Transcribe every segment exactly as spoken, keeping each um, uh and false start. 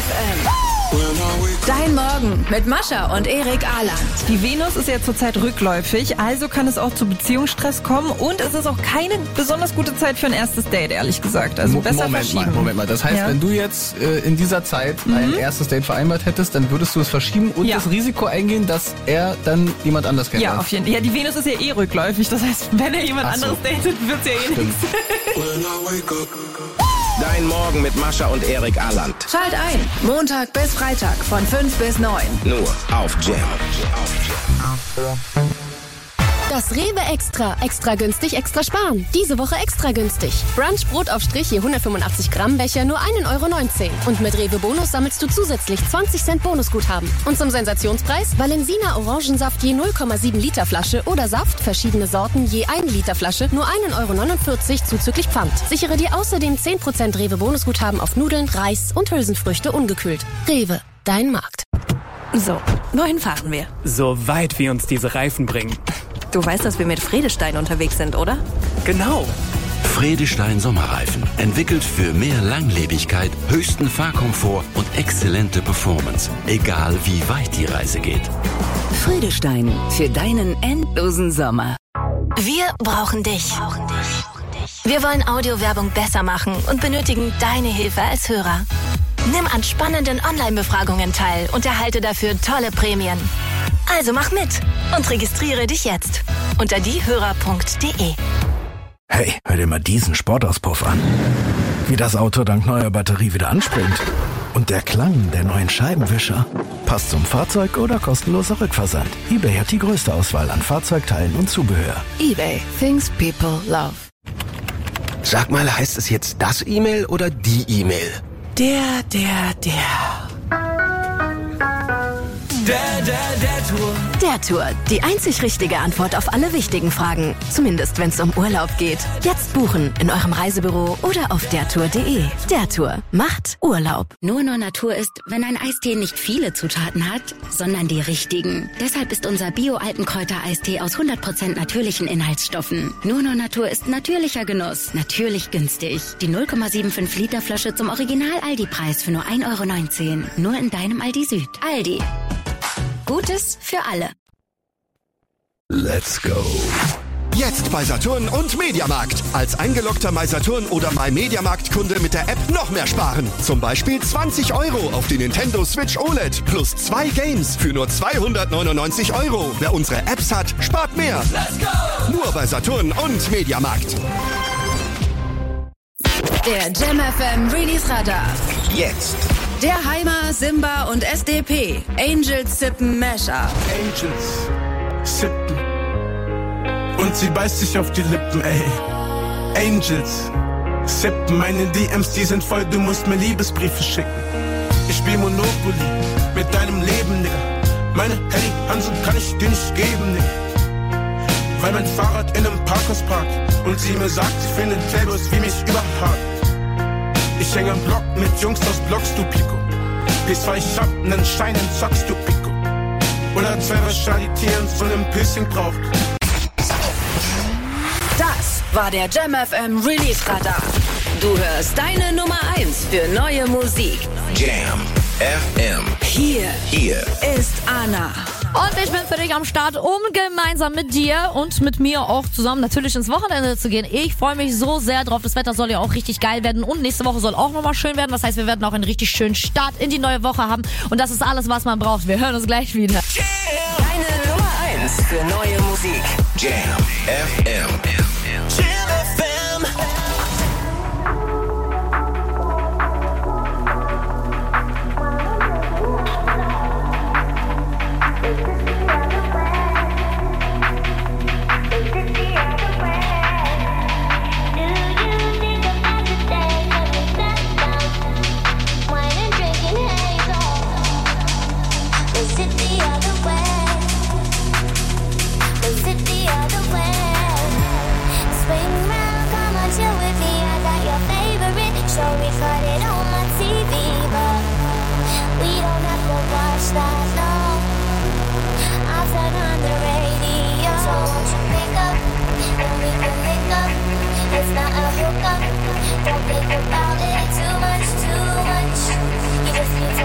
M. Dein Morgen mit Mascha und Erik Aland. Die Venus ist ja zurzeit rückläufig, also kann es auch zu Beziehungsstress kommen und es ist auch keine besonders gute Zeit für ein erstes Date, ehrlich gesagt. Also besser Moment verschieben. mal, Moment mal. Das heißt, ja. wenn du jetzt äh, in dieser Zeit mhm. ein erstes Date vereinbart hättest, dann würdest du es verschieben und ja. das Risiko eingehen, dass er dann jemand anders kennt. Ja, auf jeden Fall. Ja, die Venus ist ja eh rückläufig, das heißt, wenn er jemand Ach so. anderes datet, wird's ja eh nichts. Dein Morgen mit Mascha und Erik Aland. Schalt ein, Montag bis Freitag von fünf bis neun. Nur auf Jam. Das Rewe Extra. Extra günstig, extra sparen. Diese Woche extra günstig. Brunch Brot auf Strich je hundertfünfundachtzig Gramm Becher nur ein Euro neunzehn. Und mit Rewe Bonus sammelst du zusätzlich zwanzig Cent Bonusguthaben. Und zum Sensationspreis Valensina Orangensaft je null Komma sieben Liter Flasche oder Saft, verschiedene Sorten je ein Liter Flasche, nur ein Euro neunundvierzig zuzüglich Pfand. Sichere dir außerdem zehn Prozent Rewe Bonusguthaben auf Nudeln, Reis und Hülsenfrüchte ungekühlt. Rewe, dein Markt. So, wohin fahren wir? So weit wie uns diese Reifen bringen. Du weißt, dass wir mit Vredestein unterwegs sind, oder? Genau. Vredestein Sommerreifen. Entwickelt für mehr Langlebigkeit, höchsten Fahrkomfort und exzellente Performance. Egal wie weit die Reise geht. Vredestein. Für deinen endlosen Sommer. Wir brauchen dich. Wir wollen Audiowerbung besser machen und benötigen deine Hilfe als Hörer. Nimm an spannenden Online-Befragungen teil und erhalte dafür tolle Prämien. Also mach mit und registriere dich jetzt unter diehörer punkt de. Hey, hör dir mal diesen Sportauspuff an. Wie das Auto dank neuer Batterie wieder anspringt. Und der Klang der neuen Scheibenwischer. Passt zum Fahrzeug oder kostenloser Rückversand. eBay hat die größte Auswahl an Fahrzeugteilen und Zubehör. eBay. Things people love. Sag mal, heißt es jetzt das E-Mail oder die E-Mail? Der, der, der. Der, der, der Tour. Der Tour. Die einzig richtige Antwort auf alle wichtigen Fragen. Zumindest wenn es um Urlaub geht. Jetzt buchen in eurem Reisebüro oder auf dertour punkt de. Der Tour macht Urlaub. Nur Nur Natur ist, wenn ein Eistee nicht viele Zutaten hat, sondern die richtigen. Deshalb ist unser Bio-Altenkräuter-Eistee aus hundert Prozent natürlichen Inhaltsstoffen. Nur Nur Natur ist natürlicher Genuss, natürlich günstig. Die null Komma fünfundsiebzig Liter Flasche zum Original-Aldi-Preis für nur ein Euro neunzehn. Nur in deinem Aldi Süd. Aldi. Gutes für alle. Let's go. Jetzt bei Saturn und Mediamarkt. Als eingeloggter MySaturn oder MyMediamarkt-Kunde mit der App noch mehr sparen. Zum Beispiel zwanzig Euro auf die Nintendo Switch O L E D plus zwei Games für nur zweihundertneunundneunzig Euro. Wer unsere Apps hat, spart mehr. Let's go! Nur bei Saturn und Mediamarkt. Der Jam F M Release Radar. Jetzt. Der Heimer, Simba und S D P. Angels Sippen Mashup. Angels sippen. Und sie beißt sich auf die Lippen, ey. Angels sippen. Meine D Ms, die sind voll, du musst mir Liebesbriefe schicken. Ich spiel Monopoly mit deinem Leben, Nigga. Meine Handy Hansen kann ich dir nicht geben, Nigga. Weil mein Fahrrad in einem Parkhaus parkt und sie mir sagt, sie findet Playboys wie mich überhart. Ich hänge am Block mit Jungs aus Blocks, du Pico. P zwei, ich hab nen Schein, den zockst du Pico. Oder zwei Wahrscheinlitären von einem Piercing braucht. Das war der Jam F M Release Radar. Du hörst deine Nummer eins für neue Musik. Jam F M. Hier, Hier ist Anna. Und ich bin für dich am Start, um gemeinsam mit dir und mit mir auch zusammen natürlich ins Wochenende zu gehen. Ich freue mich so sehr drauf. Das Wetter soll ja auch richtig geil werden und nächste Woche soll auch nochmal schön werden. Das heißt, wir werden auch einen richtig schönen Start in die neue Woche haben. Und das ist alles, was man braucht. Wir hören uns gleich wieder. Deine Nummer eins für neue Musik. Jam F M. Jam F M. Don't think about it too much, too much. You just need to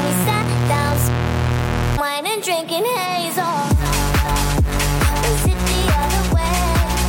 we sat down, wine and drinking hazel. Was it the other way?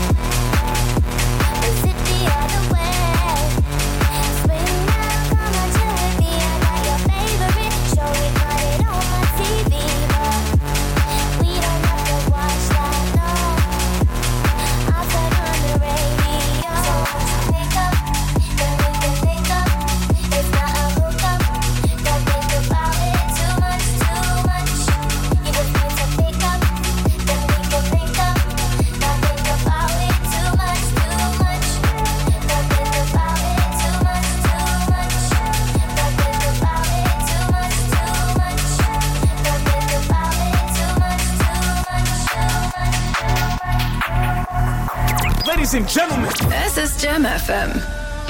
Was it the other way? Spring now, come on, chill with me. I got your favorite show, we got it on my T V, but we don't have to watch that, no. I'll turn on the radio. So once you wake up, then we can make up. It's not a hookup. Don't think about it too much, too much. You just need to pick up, then we can link up. Don't think about it too much, too much. Don't think about it too much, too much. Don't think about it too much, too much. Don't think about it too much, too much, too much. Ladies and gentlemen, Es ist Jam F M.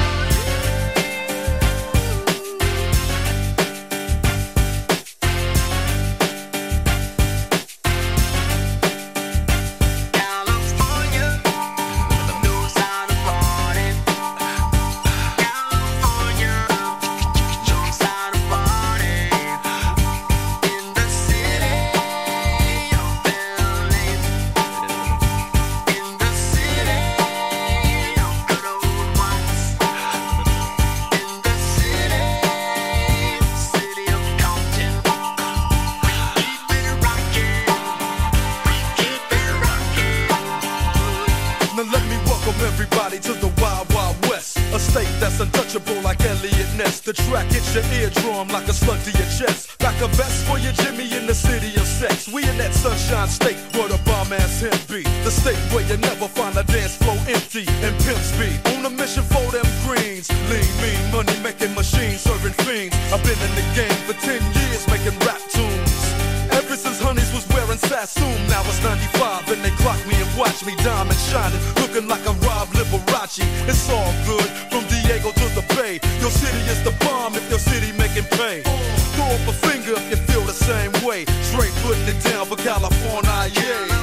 Now let me welcome everybody to the Wild Wild West, a state that's untouchable like Elliot Ness. The track hits your eardrum like a slug to your chest. Like a vest for your Jimmy in the city of sex. We in that sunshine state where the bomb ass him be. The state where you never find a dance floor empty and pimp speed. On a mission for them greens. Lean, mean, money making machines serving fiends. I've been in the game for ten years making rap tunes. Ever since Honeys was wearing Sassoon, now it's ninety-five and they clock me and watch me diamond shining, looking like a Rob Liberace. It's all good from Diego to the Bay. Your city is the bomb if your city making pay. Throw up a finger if you feel the same way. Straight putting it down for California, yeah.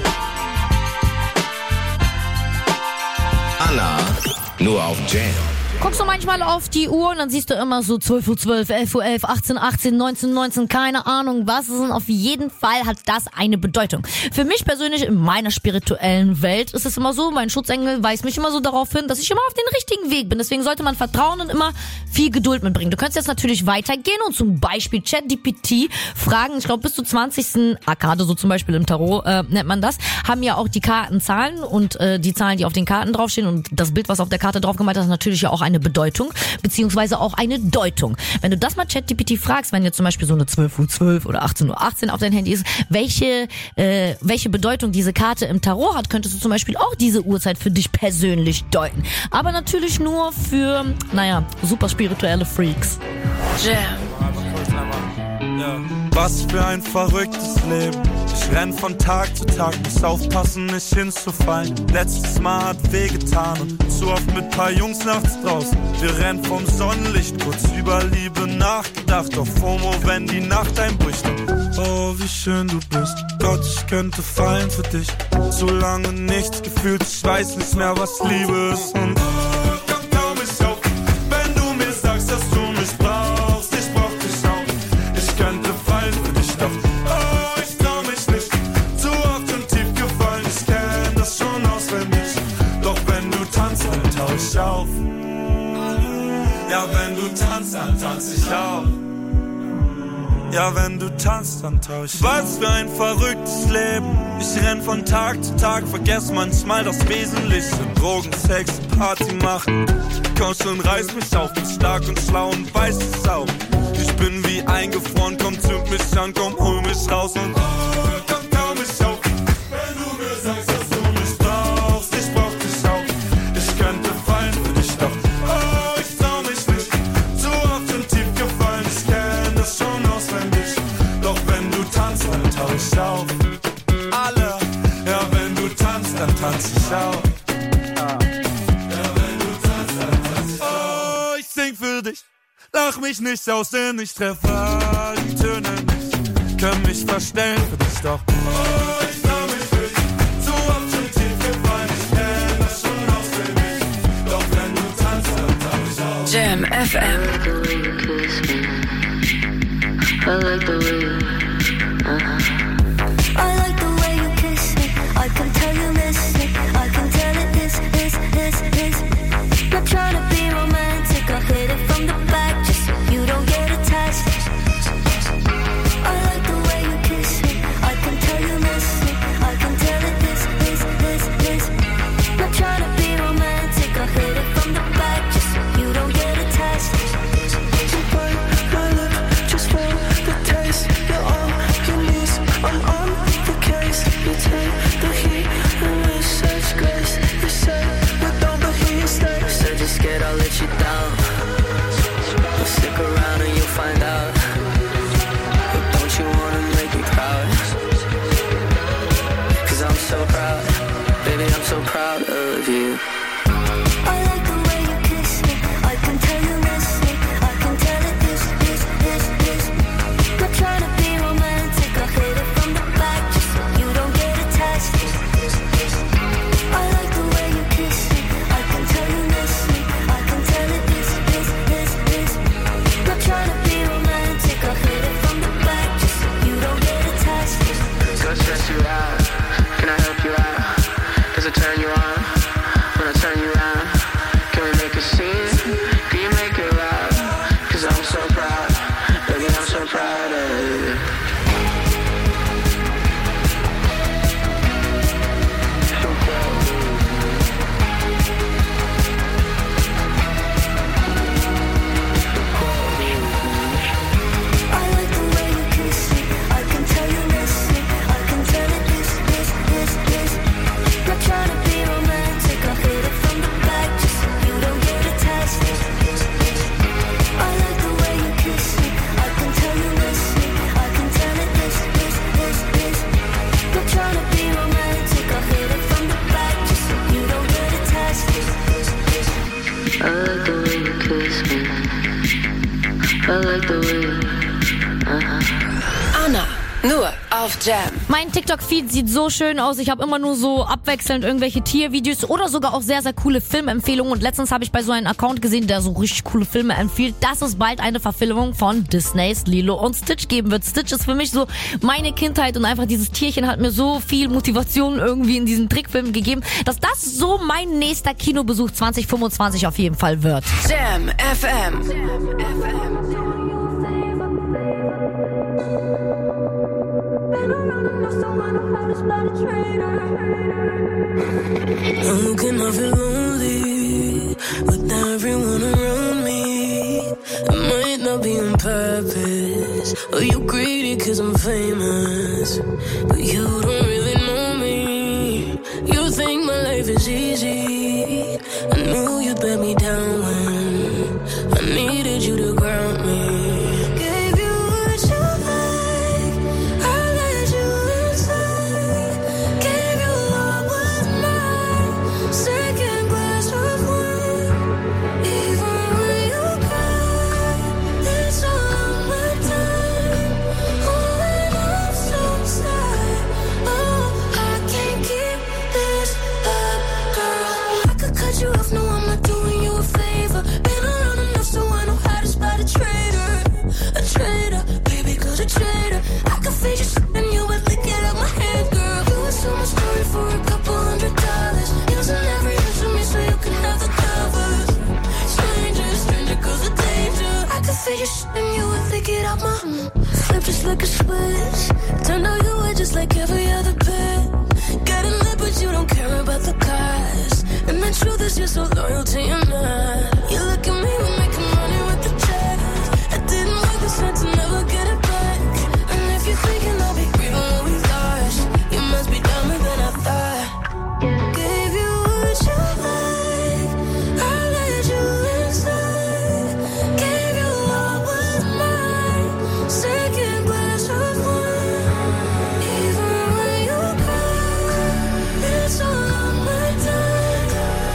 Nur auf Jam. Guckst du manchmal auf die Uhr und dann siehst du immer so zwölf Uhr zwölf, elf Uhr elf, achtzehn Uhr achtzehn, neunzehn Uhr neunzehn, keine Ahnung was. Und auf jeden Fall hat das eine Bedeutung. Für mich persönlich in meiner spirituellen Welt ist es immer so, mein Schutzengel weist mich immer so darauf hin, dass ich immer auf den richtigen Weg bin. Deswegen sollte man Vertrauen und immer viel Geduld mitbringen. Du könntest jetzt natürlich weitergehen und zum Beispiel ChatGPT fragen, ich glaube bis zu zwanzigsten Arkade, so zum Beispiel im Tarot äh, nennt man das, haben ja auch die Karten Zahlen und äh, die Zahlen, die auf den Karten draufstehen und das Bild, was auf der Karte drauf gemalt ist, natürlich ja auch eine Bedeutung, beziehungsweise auch eine Deutung. Wenn du das mal ChatGPT fragst, wenn jetzt zum Beispiel so eine zwölf Uhr zwölf oder achtzehn Uhr achtzehn auf dein Handy ist, welche äh, welche Bedeutung diese Karte im Tarot hat, könntest du zum Beispiel auch diese Uhrzeit für dich persönlich deuten. Aber natürlich nur für, naja, super spirituelle Freaks. Jam. Was für ein verrücktes Leben. Ich renn von Tag zu Tag, muss aufpassen, nicht hinzufallen. Letztes Mal hat wehgetan und zu oft mit paar Jungs nachts draußen. Wir rennen vom Sonnenlicht, kurz über Liebe nachgedacht. Auf FOMO, wenn die Nacht einbricht. Oh, wie schön du bist. Gott, ich könnte fallen für dich. So lange nichts gefühlt, ich weiß nicht mehr, was Liebe ist. Und oh, komm, trau mich auf, wenn du mir sagst, dass du mich brauchst. Ich brauch dich auch. Ich könnte fallen für dich, doch oh, ich trau mich nicht. Zu oft und tief gefallen, ich kenn das schon auswendig. Doch wenn du tanzt, dann tauch ich auf. Ja, wenn du tanzt, dann tanz ich auch. Ja, wenn du tanzt, dann tauch ich. Was für ein verrücktes Leben. Ich renn von Tag zu Tag, vergess manchmal das Wesentliche. Drogen, Sex, Party machen. Komm schon, reiß mich auf, bin stark und schlau und weiß es auch. Ich bin wie eingefroren, komm, zünd mich an, komm, hol mich raus und oh, komm, trau mich auf. Wenn du mir sagst, dass du mich brauchst, ich brauch dich auch. Ich könnte fallen für dich, doch oh, ich trau mich nicht. Zu oft und tief gefallen, ich kenn das schon auswendig. Doch wenn du tanzt, dann tauch ich auf. Alle, ja, wenn du tanzt, dann tanz ich auch. Sing für dich, lach mich nicht aus, denn ich treffe all die Töne nicht. Können mich verstellen für dich, doch oh, ich trau mich für dich. Zu oft schon tief gefallen, ich kenn das schon auswendig. Doch wenn du tanzt, dann tauch ich auf. Jam F M. I like the way you, uh-huh. I like the way you kiss me. I can tell you miss me. I can tell it is, is, is, is. Not trying to be romantic. I'll hit it from the back just so you don't get attached. I like the way you kiss me. I can tell you miss me. I can tell it is, is, is, is. Not trying to be romantic. I'll hit it from the back just so you don't get attached. You bite my lip just for the taste. You're on your knees. I'm on the case. You take the heat and with such grace. You say without the heat stays. Said you're scared I'll let you down. Well, stick around and you'll find out. But don't you wanna make me proud? Cause I'm so proud. Baby, I'm so proud of you. I like the way you kiss me. I can tell you miss me. I can tell it is, is, is, is. Not trying to be romantic. I'll hit it from the back. auf Jam. Mein TikTok-Feed sieht so schön aus. Ich habe immer nur so abwechselnd irgendwelche Tiervideos oder sogar auch sehr, sehr coole Filmempfehlungen. Und letztens habe ich bei so einem Account gesehen, der so richtig coole Filme empfiehlt, dass es bald eine Verfilmung von Disneys Lilo und Stitch geben wird. Stitch ist für mich so meine Kindheit und einfach dieses Tierchen hat mir so viel Motivation irgendwie in diesen Trickfilmen gegeben, dass das so mein nächster Kinobesuch zwanzig fünfundzwanzig auf jeden Fall wird. Jam F M. I'm looking, I feel lonely with everyone around me. It might not be on purpose, or you greedy cause I'm famous, but you don't really know me. You think my life is easy. I knew you'd let me down when I needed you to ground me. Gave you what you like, I let you inside. Gave you what was mine, second glass of wine. Even when you cry, it's all my time. Oh, and I'm so sad. Oh, I can't keep this up, girl. I could cut you off, no, I'm not doing you a favor. Been around enough so I know how to spot a traitor. A traitor, baby, cause a traitor. I could fade you and you would lick it out my hand, girl. You would sell my story for a couple hundred dollars. Using every inch of me so you can have the covers. Stranger, stranger, cause a danger. I could fade you and you would lick it out my flip just like a switch. Turned out you were just like every other bit. Got a lip but you don't care about the cost. And the truth is you're so loyal to your not. You look at me, we're making money with the checks. I didn't work this hard to never get it back. And if you're thinking I'll be grieving what we lost, you must be dumber than I thought. Gave you what you like, I let you inside. Gave you what was mine, second glass of wine. Even when you cry, it's all on my time.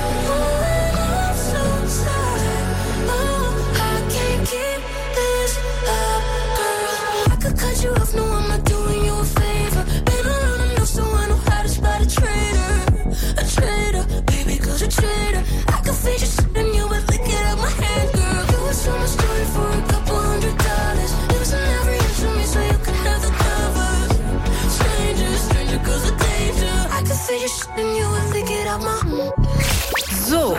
Oh, and I'm so sad. Oh, I can't keep this up, girl. I could cut you off, no, I'm not doing you a favor. Been around enough so I know how to spot a traitor. A traitor, baby, cause a traitor. I could fade you and you would lick it out my hand, girl. You would sell my story for a couple hundred dollars. Using every inch of me so you can have the covers. Stranger, stranger, cause a danger. I could fade you and you would lick it out my So,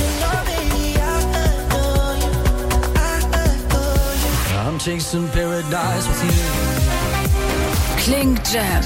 I'm chasing paradise with you. klingt Jam.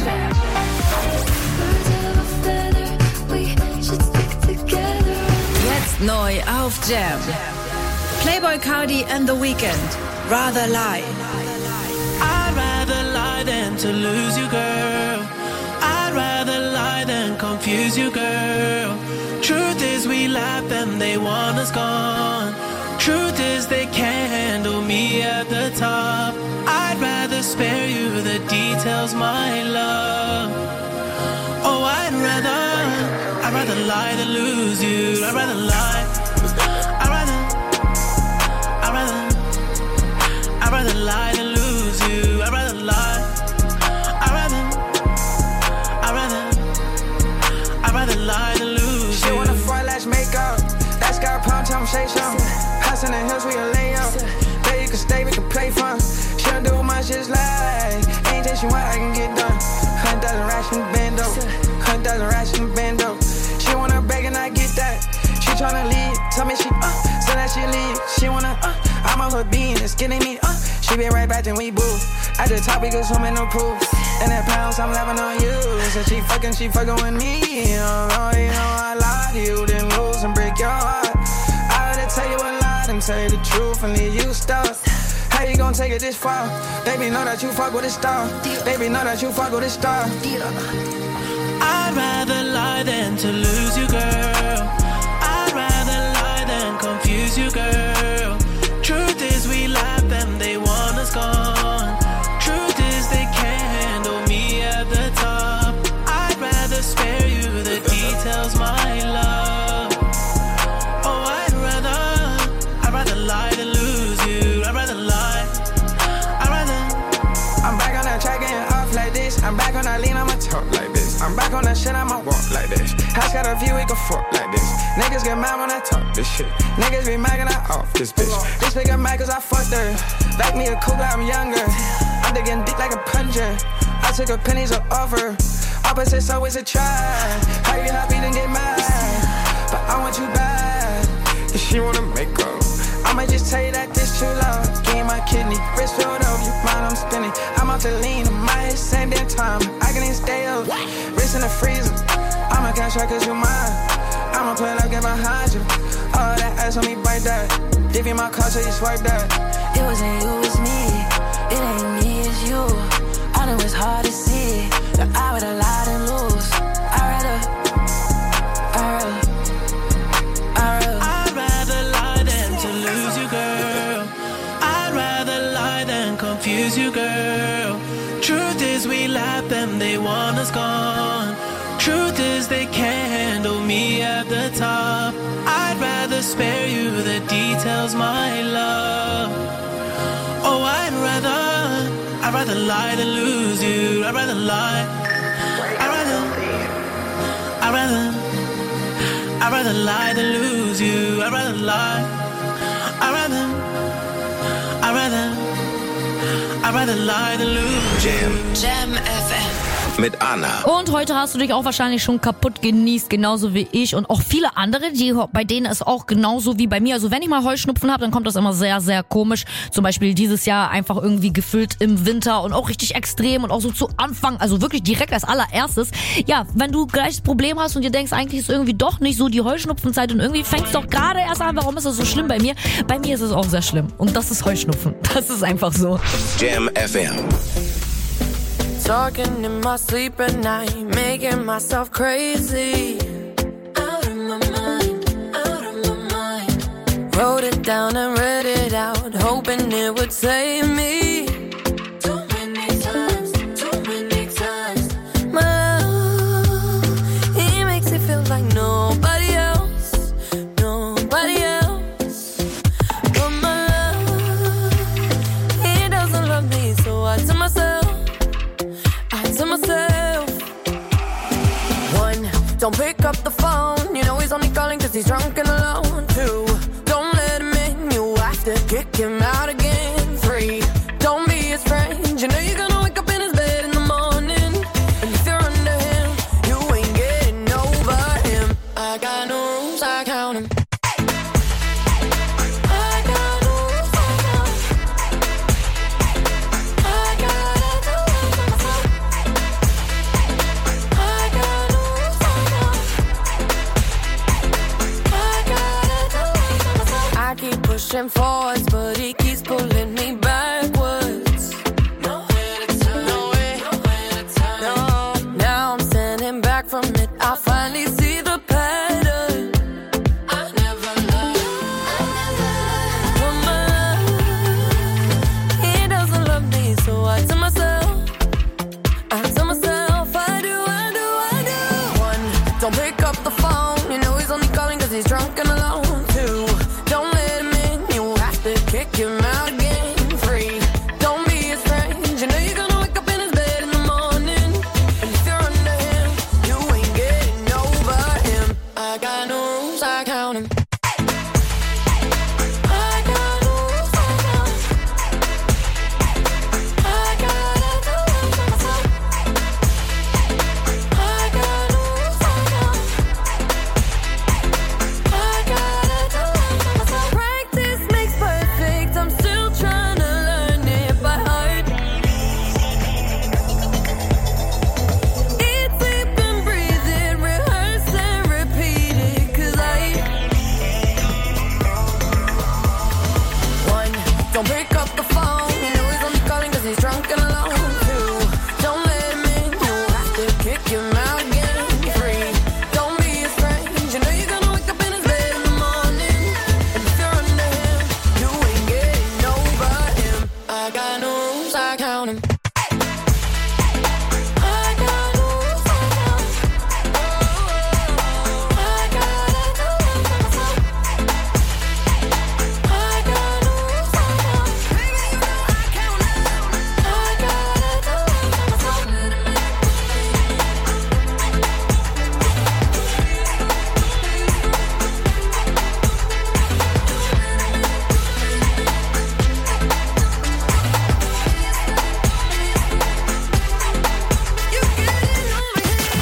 Jetzt neu auf Jam. Playboy Cardi and The Weeknd. Rather Lie. I'd rather lie than to lose you, girl. I'd rather lie than confuse you, girl. Truth is we laugh and they want us gone. Truth is they can't handle me at the top. I'd rather spare you the details, my love. Oh, I'd rather, I'd rather lie than lose you. I'd rather lie. I'd rather, I'd rather, I'd rather lie than lose you. I'd rather lie. I'd rather, I'd rather, I'd rather lie than lose you. She wanna front lash makeup. That's got a pound, tell him say something. House in the hills, we a lay up. There you can stay, we can play fun. She don't do much, just like anything she want, I can get done. Hundred thousand racks in the bando. Hundred thousand racks in the bando. She wanna beg and I get that. She tryna leave, tell me she uh, so that she leave. She wanna uh, I'm on her being, it's getting me uh. She been right back then we boo. At the top we go swimming no proof. And that pounds I'm laughing on you. So she fucking, she fucking with me. You know, you know I lied to you, then lose and break your heart. I had to tell you a lie and tell you the truth and leave you stuck. How you gon' take it this far? Baby, know that you fuck with a star. Baby, know that you fuck with a star. I'd rather lie than to lose you, girl. I'd rather lie than confuse you, girl. Truth is we laugh and they want us gone. Truth is they can't handle me at the top. I'd rather spare you the details, my love. Oh, I'd rather, I'd rather lie than lose you. I'd rather lie. I'd rather. I'm back on that track getting off like this. I'm back on that lean, I'ma talk like this. I'm back on that shit, I'ma walk like this. House got a view, we can fuck like this. Niggas get mad when I talk this shit. Niggas be mad and I off this bitch. This bitch get mad cause I fucked her. Like me a cougar, I'm younger. I'm digging deep like a plunger. I took a pennies of offer. Opposites always a try. How you happy then get mad? But I want you bad. If she wanna make up, I might just tell you that this too loud. Game my kidney, wrist filled up, you mind I'm spinning. I'm out to lean, my head same damn time. I can even stay up, wrist in the freezer. I'ma cash out cause you mine. I'ma pull up, get behind you. All that ass on me, bite that. Give you my card so you swipe that. It wasn't you, it's me. It ain't me, it's you. I know it's hard to see that I would've lied and lose. I'd rather, I'd rather, I'd rather. I'd rather lie than to lose you, girl. I'd rather lie than confuse you, girl. Truth is we lap them, they want us gone. Truth is they can't handle me at the top. I'd rather spare you the details, my love. Oh, I'd rather, I'd rather lie than lose you. I'd rather lie. I'd rather, I'd rather, I'd rather lie than lose you. I'd rather lie. I'd rather, I'd rather, I'd rather lie than lose you. Jam F M. Mit Anna. Und heute hast du dich auch wahrscheinlich schon kaputt genießt, genauso wie ich und auch viele andere, die bei denen ist auch genauso wie bei mir. Also wenn ich mal Heuschnupfen habe, dann kommt das immer sehr, sehr komisch. Zum Beispiel dieses Jahr einfach irgendwie gefüllt im Winter und auch richtig extrem und auch so zu Anfang, also wirklich direkt als allererstes. Ja, wenn du gleich das Problem hast und dir denkst, eigentlich ist irgendwie doch nicht so die Heuschnupfenzeit und irgendwie fängst du doch gerade erst an, warum ist das so schlimm bei mir? Bei mir ist es auch sehr schlimm und das ist Heuschnupfen. Das ist einfach so. Jam F M. Talking in my sleep at night, making myself crazy. Out of my mind, out of my mind. Wrote it down and read it out, hoping it would save me. Too many times, too many times. My love, he makes it feel like nobody else, nobody else. But my love, he doesn't love me, so I tell myself. To myself. One, don't pick up the phone. You know he's only calling cause he's drunk and alone. Two, don't let him in. You have to kick him out again. Three, don't be his friend. You know you're gonna wake up in his bed in the morning. And if you're under him, you ain't getting over him. I got no rules, I count him. Pushing forwards, but he keeps pulling me backwards. Nowhere to turn, nowhere, nowhere to turn. No, now I'm standing back from it. I finally see the pattern. I never loved, I never loved. My love, he doesn't love me, so I tell myself, I tell myself, I do, I do, I do. One, don't pick up the phone. You know he's only calling cause he's drunk and alone. Two, don't let him in. Kick him out again. Free, don't be his friend. You know you're gonna wake up in his bed in the morning. And if you're under him, you ain't getting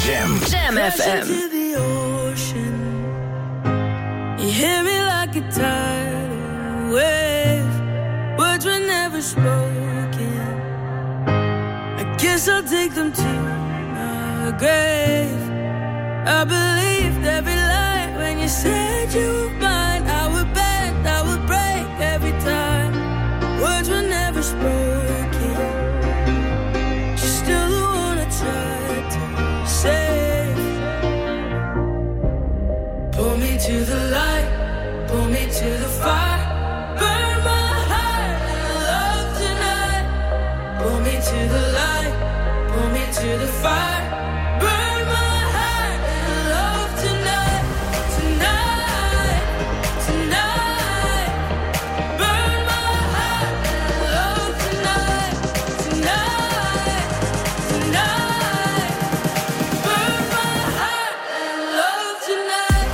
Jam. Jam F M. You hear me like a tidal wave. Words were never spoken. I guess I'll take them to my grave. I believed every lie when you said you were mine. I would bend, I would break every time. Words were never spoken. You're still the one I tried to save. Pull me to the light, pull me to the fire. Burn my heart in love tonight. Pull me to the light, pull me to the fire. Burn my heart in love tonight. Tonight, tonight. Burn my heart in love tonight. Tonight, tonight. Burn my heart in love tonight.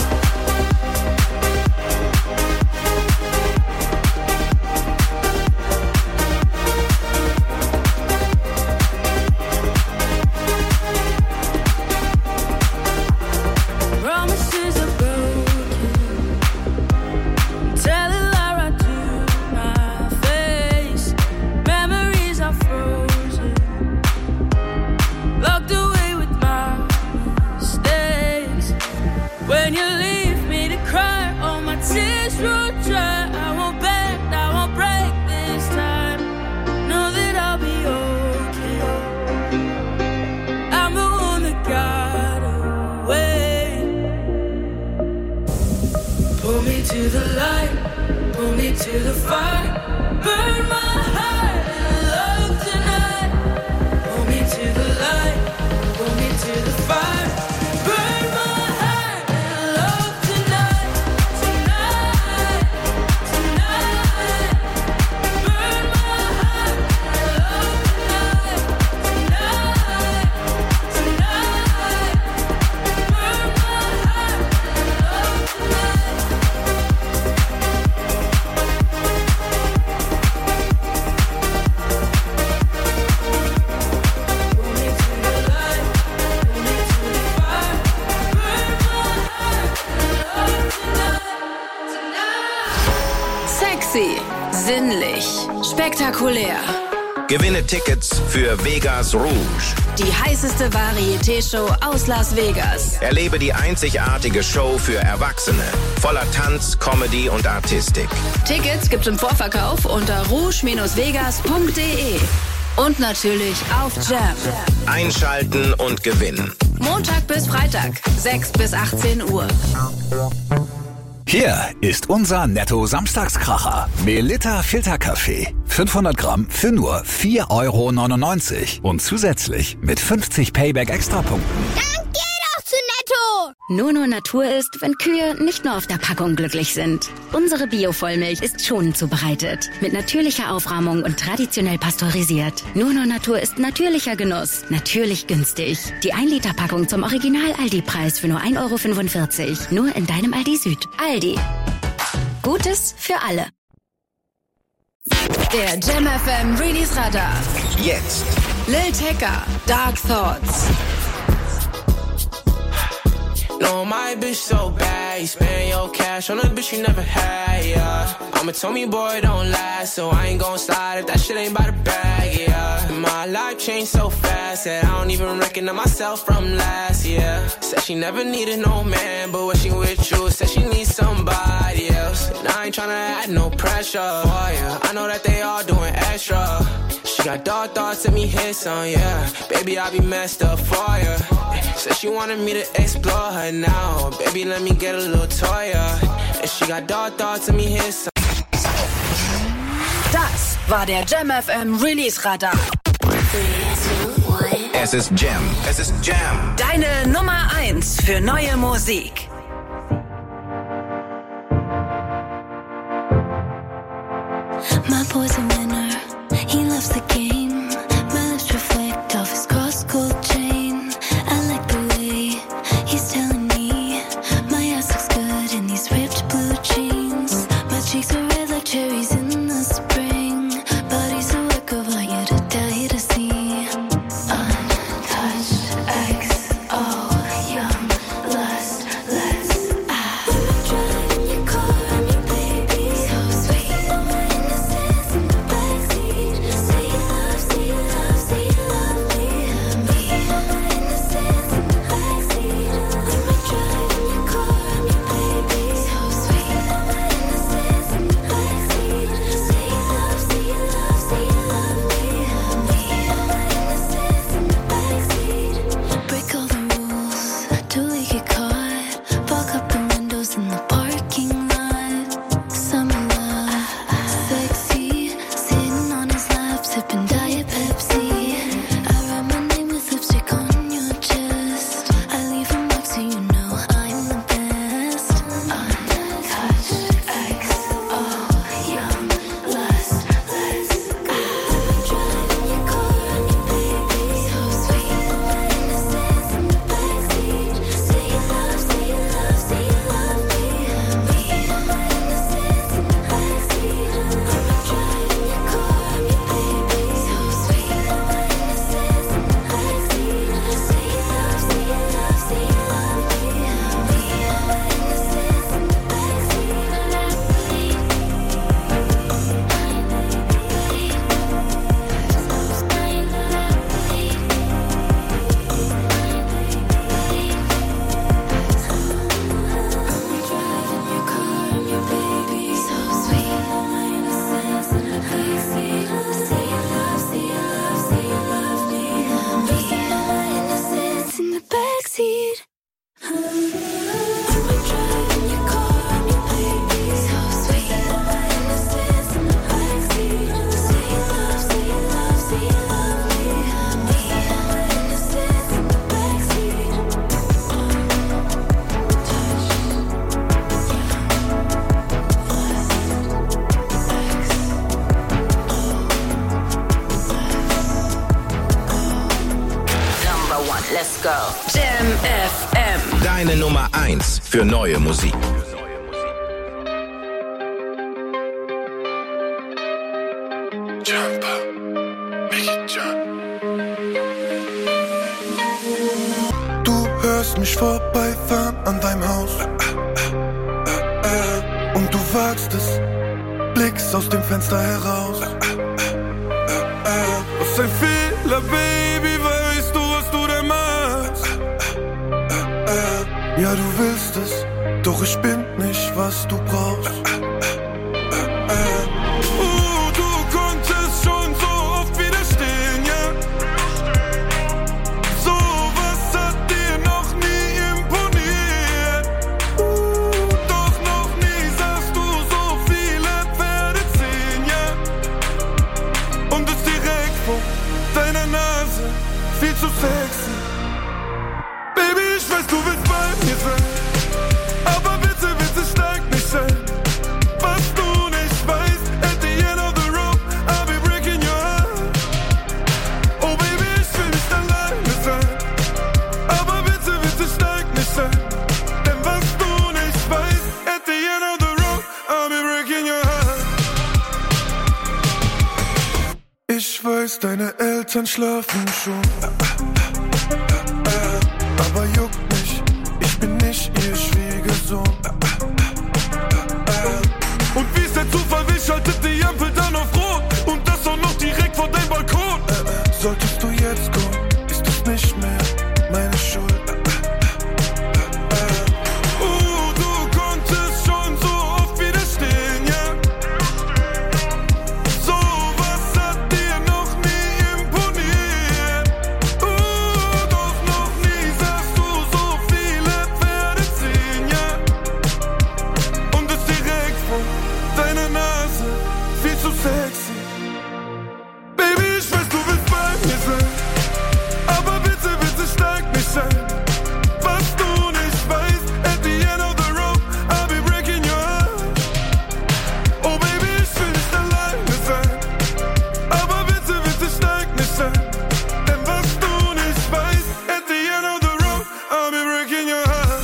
Promises are broken. Tell it lie right to my face. Memories are frozen. Locked away with my mistakes. When you leave me to cry, all my tears roll dry. I won't bend, I won't break this time. Know that I'll be okay. I'm the one that got away. Pull me to the light, pull me to the fire. Burn my heart in love tonight. Pull me to the light, pull me to the fire. Burn my heart in love tonight. Tonight, tonight. Burn my heart in love tonight. Tonight, tonight. Burn my heart in love tonight. Sexy, sinnlich, spektakulär. Gewinne Tickets für Vegas Rouge. Die heißeste Varieté-Show aus Las Vegas. Erlebe die einzigartige Show für Erwachsene. Voller Tanz, Comedy und Artistik. Tickets gibt's im Vorverkauf unter rouge vegas punkt de. Und natürlich auf Jam. Einschalten und gewinnen. Montag bis Freitag, sechs bis achtzehn Uhr. Hier ist unser Netto-Samstagskracher. Melitta Filterkaffee. fünfhundert Gramm für nur vier Euro neunundneunzig. Und zusätzlich mit fünfzig Payback-Extrapunkten. Dann geh doch zu Netto! Nur nur Natur ist, wenn Kühe nicht nur auf der Packung glücklich sind. Unsere Bio-Vollmilch ist schonend zubereitet. Mit natürlicher Aufrahmung und traditionell pasteurisiert. Nur nur Natur ist natürlicher Genuss. Natürlich günstig. Die ein Liter Packung zum Original-Aldi-Preis für nur ein Euro fünfundvierzig. Nur in deinem Aldi Süd. Aldi. Gutes für alle. Der Jam F M Release Radar. Jetzt. Lil Tecca, Dark Thoughts. No, my bitch so bad. You spend your cash on a bitch you never had, yeah. I'm a Tommy boy, don't last, so I ain't gon' slide if that shit ain't by the bag, yeah. My life changed so fast that I don't even recognize myself from last year. Said she never needed no man, but when she with you, said she needs somebody else. And I ain't tryna add no pressure for ya. I know that they all doing extra. She got dark thoughts, let me hit some, yeah. Baby, I be messed up for ya. Said she wanted me to explore her now. Baby, let me get a little toy, yeah. And she got dark thoughts, let me hit some. Das war der Jam F M Release Radar. Es ist Jam. Es ist Jam. Deine Nummer eins für neue Musik. My boy's a winner, he loves the game. My lips reflect off his cross gold chain. I like the way he's telling me my ass looks good in these ripped blue jeans. My cheeks are red like cherries in the spring. Body's a work of art, you to die to see. Untouched X O. Let's go. Jam F M. Deine Nummer eins für neue Musik. Du hörst mich vorbeifahren an deinem Haus und du wagst es, blickst aus dem Fenster heraus. Was ein Fehler, Baby, weißt du, was du da machst? Ja, du willst es, doch ich bin nicht, was du brauchst. Uh, du konntest schon so oft widerstehen, ja? Sowas hat dir noch nie imponiert. Uh, doch noch nie sahst du so viele Pferde ziehen, ja? Und es direkt vor deiner Nase, viel zu sexy. Baby, ich weiß, du willst bei mir sein, aber bitte, bitte steig nicht ein. Was du nicht weißt, at the end of the road, I'll be breaking your heart. Oh Baby, ich will nicht alleine sein, aber bitte, bitte steig nicht ein. Denn was du nicht weißt, at the end of the road, I'll be breaking your heart. Ich weiß, deine Eltern schlafen schon, aber juckt mich, ich bin nicht ihr Schwiegersohn. Und wie ist der Zufall, wie schaltet die Ampel dann auf Rot? Und das auch noch direkt vor deinem Balkon. Solltest du jetzt kommen, ist das nicht mehr meine Schuld. Uh, du konntest schon so oft widerstehen, ja? Sowas hat dir noch nie imponiert. Uh, doch noch nie sahst du so viele Pferde ziehen, ja? Und es direkt vor deiner Nase, viel zu sexy. Baby, ich weiß, du willst bei mir sein, aber bitte, bitte steig nicht ein. Was du nicht weißt, at the end of the road, I'll be breaking your heart. Oh Baby, ich will nicht alleine sein, aber bitte, bitte steig nicht ein. Denn was du nicht weißt, at the end of the road, I'll be breaking your heart.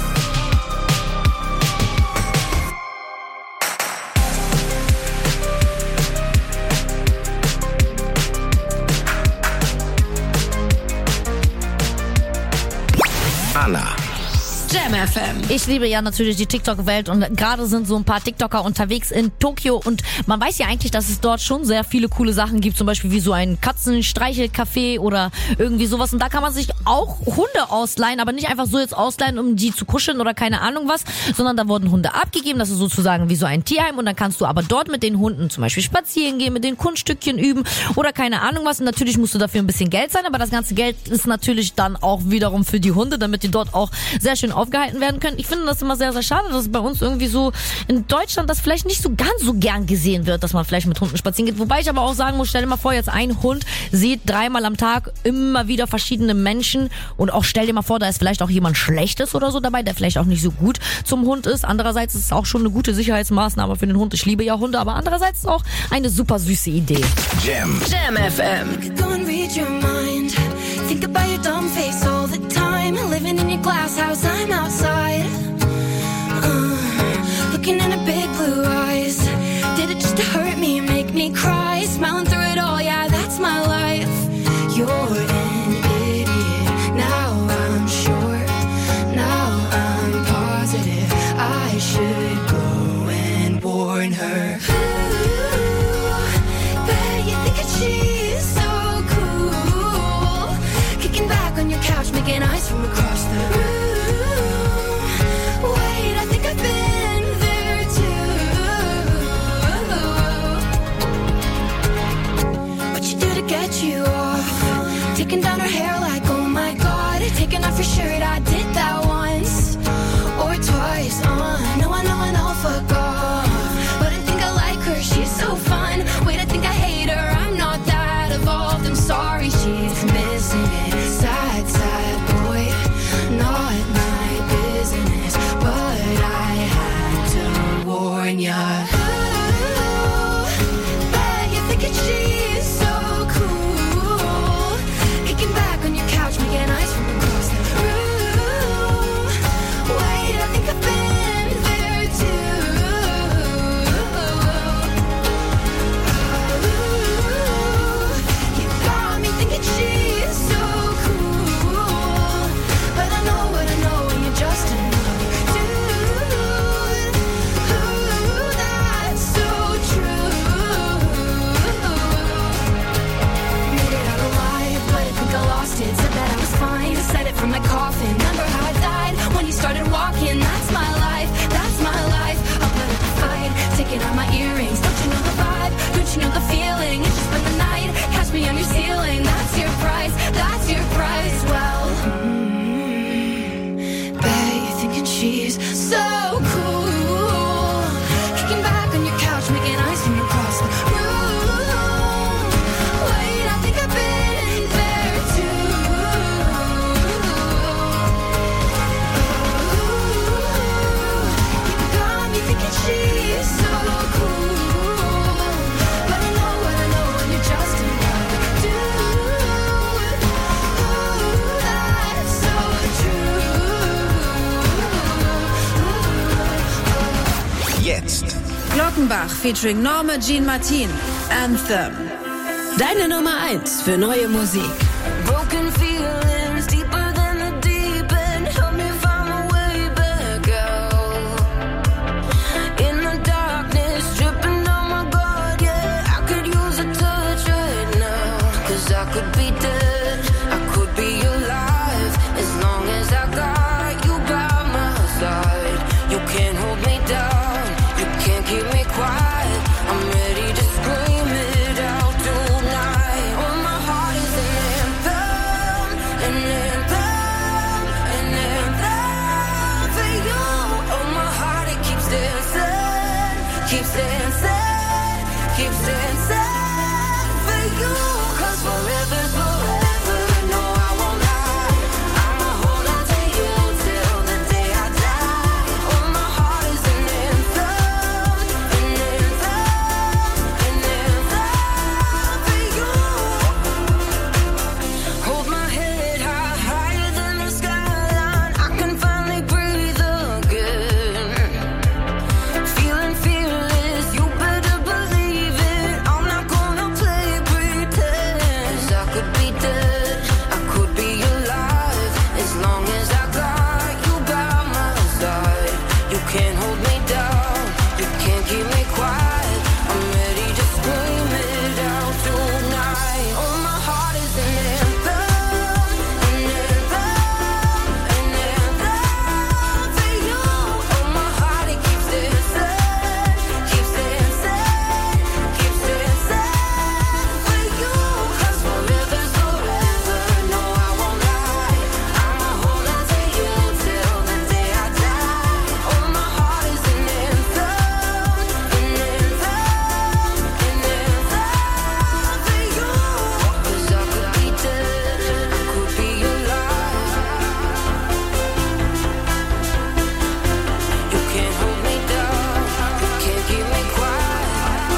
Anna. Jam F M. Ich liebe ja natürlich die TikTok-Welt und gerade sind so ein paar TikToker unterwegs in Tokio und man weiß ja eigentlich, dass es dort schon sehr viele coole Sachen gibt, zum Beispiel wie so ein Katzenstreichelcafé oder irgendwie sowas und da kann man sich auch Hunde ausleihen, aber nicht einfach so jetzt ausleihen, um die zu kuscheln oder keine Ahnung was, sondern da wurden Hunde abgegeben, das ist sozusagen wie so ein Tierheim und dann kannst du aber dort mit den Hunden zum Beispiel spazieren gehen, mit den Kunststückchen üben oder keine Ahnung was und natürlich musst du dafür ein bisschen Geld sein, aber das ganze Geld ist natürlich dann auch wiederum für die Hunde, damit die dort auch sehr schön aufgehalten werden können. Ich finde das immer sehr, sehr schade, dass es bei uns irgendwie so in Deutschland das vielleicht nicht so ganz so gern gesehen wird, dass man vielleicht mit Hunden spazieren geht. Wobei ich aber auch sagen muss, stell dir mal vor, jetzt ein Hund sieht dreimal am Tag immer wieder verschiedene Menschen und auch stell dir mal vor, da ist vielleicht auch jemand Schlechtes oder so dabei, der vielleicht auch nicht so gut zum Hund ist. Andererseits ist es auch schon eine gute Sicherheitsmaßnahme für den Hund. Ich liebe ja Hunde, aber andererseits ist es auch eine super süße Idee. Jam. Jam F M. Go and read your mind. Think about your dumb face all the time. Living in your glass house, I'm outside. Uh, looking in her big blue eyes. Did it just to hurt me, make me cry? Smiling through it all, yeah, that's my life. You're an idiot. Now I'm sure. Now I'm positive. I should go and warn her. Bet you think that she's so cool. Kicking back on your couch, making eyes from across the room. Wait, I think I've been there too. What you do to get you off? Taking down her hair like, oh my god. Taking off her shirt, I did that once or twice. Uh, no, I know, I know, fuck off. But I think I like her, she's so fun. Wait, I think I hate her, I'm not that evolved. I'm sorry, she's missing it. Sad, sad boy. on my coffin. Remember how I died when you started walking? That's my life, that's my life. I'll put up a fight, taking out my earrings. Don't you know the vibe? Don't you know the feeling? It's just been the night. Catch me on your ceiling. That's your price, that's your price. Well, mm, bet you're thinking she's so cool. Kicking back on your couch, making ice cream across the room. Wait, I think I've been there too. You got me thinking she's so cool. But I know what I know, and you're just another dude. Ooh, that's so true. Jetzt Glockenbach featuring Norma Jean Martin, Anthem. Deine Nummer eins für neue Musik. Broken feelings deeper than the deep end. Help me find my way back out. In the darkness, dripping down my guard, yeah. I could use a touch right now. Cause I could be dead, I could be alive. As long as I got you by my side. You can't hold me down, you can't keep me quiet. I'm ready to scream it out tonight. Oh, my heart is an anthem, an anthem, an anthem for you. Oh, my heart, it keeps dancing, keeps dancing, keeps dancing for you. Cause forever's forever, no, I won't lie. I'ma hold on to you till the day I die. Oh, my heart is an anthem, an anthem, an anthem for you. Hold my head high, higher than the skyline. I can finally breathe again. Feeling fearless, you better believe it. I'm not gonna play pretend. 'Cause I could be dead, I could be alive. As long as I got you by my side. You can't hold me down, you can't keep me quiet. I'm ready to scream it out tonight. Oh, my heart is an anthem, an anthem, an anthem for you. Oh, my heart, it keeps dancing, keeps dancing, keeps dancing for you. 'Cause forever's forever, no, I won't lie. I'ma hold on to you till the day I die. Oh, my heart is an anthem, an anthem, an anthem for you. 'Cause I could be dead, I could be alive. You can't hold me down, you can't keep me quiet.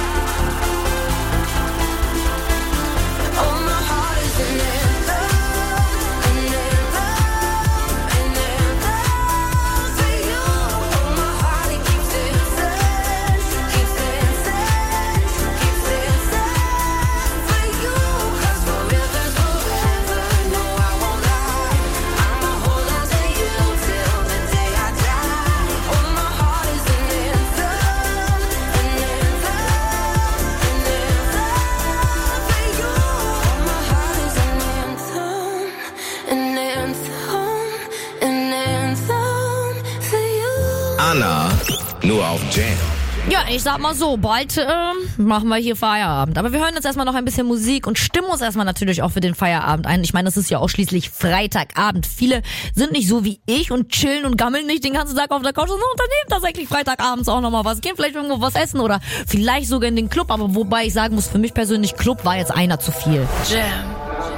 Oh, my heart is an anthem, an anthem, an anthem for you. Oh, my heart, it keeps dancing, keeps dancing, keeps dancing for you. 'Cause forever's forever, no, I won't lie. I'ma hold on to you till the day I die. Oh, my heart is an anthem, an anthem, an anthem for you. Oh, my heart is an anthem, an anthem, an anthem for you. Anna, nur auf Jam. Ja, ich sag mal so, bald äh, machen wir hier Feierabend. Aber wir hören jetzt erstmal noch ein bisschen Musik und stimmen uns erstmal natürlich auch für den Feierabend ein. Ich meine, es ist ja auch schließlich Freitagabend. Viele sind nicht so wie ich und chillen und gammeln nicht den ganzen Tag auf der Couch, sondern unternehmen tatsächlich Freitagabends auch nochmal was. Gehen vielleicht irgendwo was essen oder vielleicht sogar in den Club. Aber wobei ich sagen muss, für mich persönlich, Club war jetzt einer zu viel. Jam.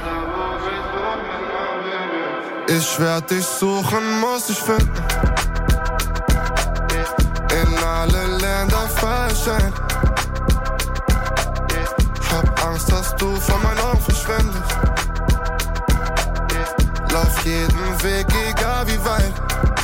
Ich werd dich suchen, muss ich finden. In alle Länder verschenkt. Hab Angst, dass du von meinen Augen verschwindest. Lauf jeden Weg, egal wie weit.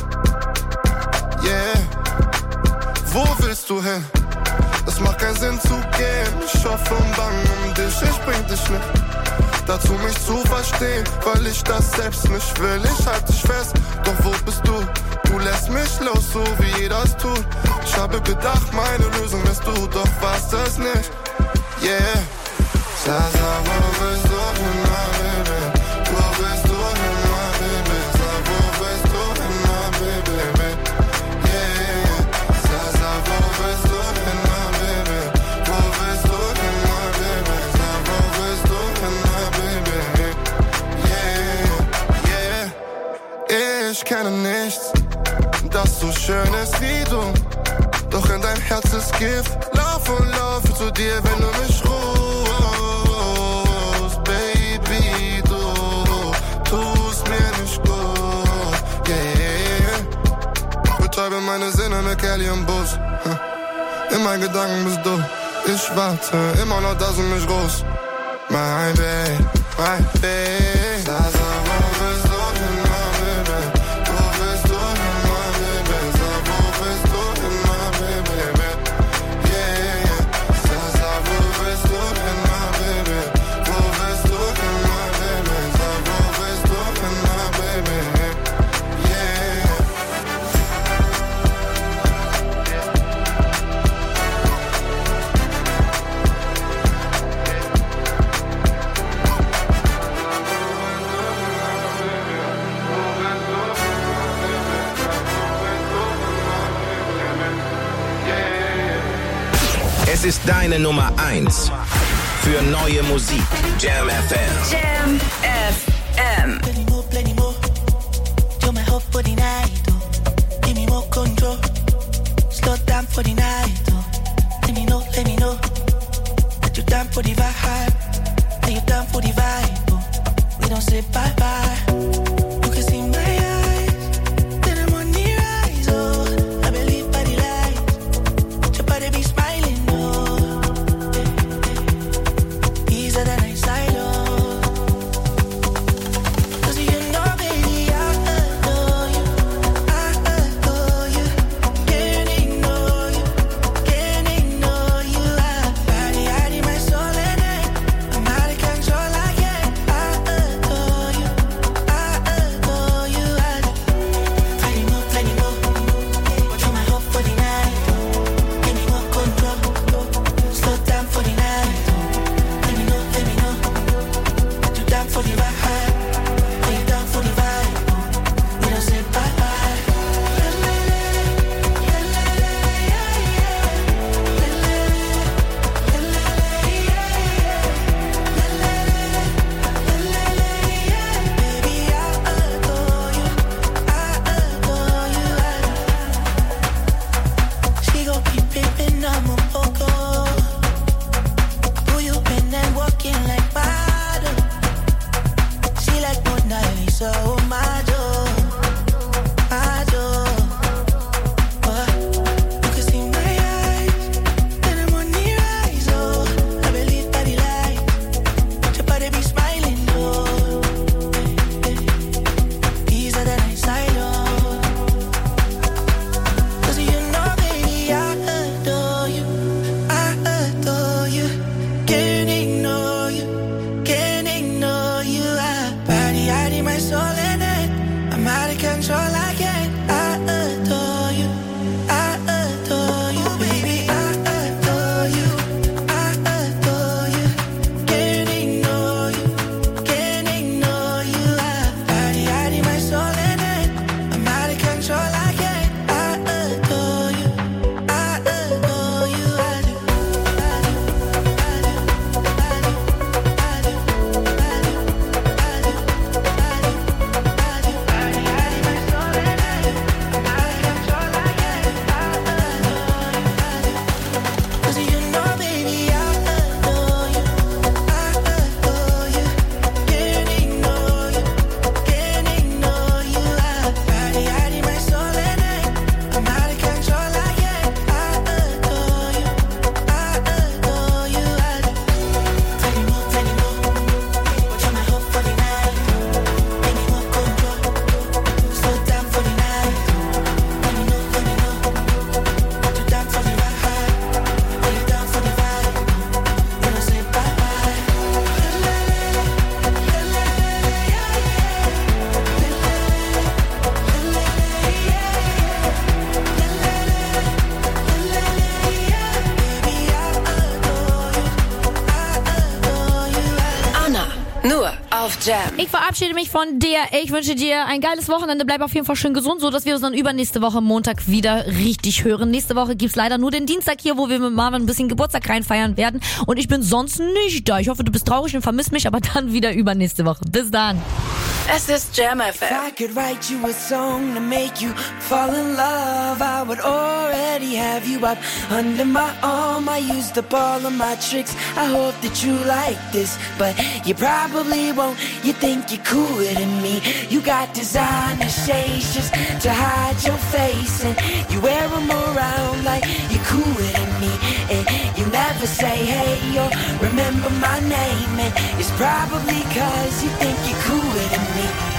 Yeah. Wo willst du hin? Es macht keinen Sinn zu gehen. Ich hoffe und bange um dich, ich bring dich nicht dazu, mich zu verstehen, weil ich das selbst nicht will. Ich halt dich fest, doch wo bist du? Du lässt mich los, so wie jeder es tut. Ich habe gedacht, meine Lösung bist du, doch warst es nicht. Yeah. Sasa, wo bist du hin, my baby? Wo bist du hin, my baby? ich kenne nichts, das so schön ist wie du. Doch in deinem Herz ist Gift. Lauf und laufe zu dir, wenn du mich rufst. Baby, du tust mir nicht gut. Yeah. Betäube meine Sinne mit Kelly im Bus. In meinen Gedanken bist du. Ich warte immer noch, dass du mich rufst. My babe, my babe. Sasa, wo bist du denn, my baby? Wo bist du denn, my baby? Sasa, wo bist du denn, my baby? Yeah, yeah. Sasa, wo bist du denn, my baby? Wo bist du denn, my baby? Sasa, wo bist du denn, my baby? Yeah, yeah. Es ist deine Nummer eins für neue Musik. Jam F M. Jam F M. Plenty more, plenty more. You're my hope for the night. Oh. Give me more control. Slow down for the night. Oh. Let me know, let me know that you're down for the vibe. That you're down for the vibe. Oh. We don't say bye bye. You can see my eyes. Then I'm on the rise. Oh, I believe by the light. Your body be smiling. Oh, easier than I sight. Oh. Jam. Ich verabschiede mich von dir. Ich wünsche dir ein geiles Wochenende. Bleib auf jeden Fall schön gesund, so dass wir uns dann übernächste Woche Montag wieder richtig hören. Nächste Woche gibt's leider nur den Dienstag hier, wo wir mit Marvin ein bisschen Geburtstag reinfeiern werden. Und ich bin sonst nicht da. Ich hoffe, du bist traurig und vermisst mich, aber dann wieder übernächste Woche. Bis dann. Es ist Jam F M. If I could write you a song to make you fall in love, I would already have you up under my arm. I used up all of my tricks. I hope that you like this, but you probably won't. You think you're cooler than me. You got designer shades just to hide your face, and you wear them around like you're cooler than me. And you never say hey or remember my name, and it's probably cause you think you're cooler than me.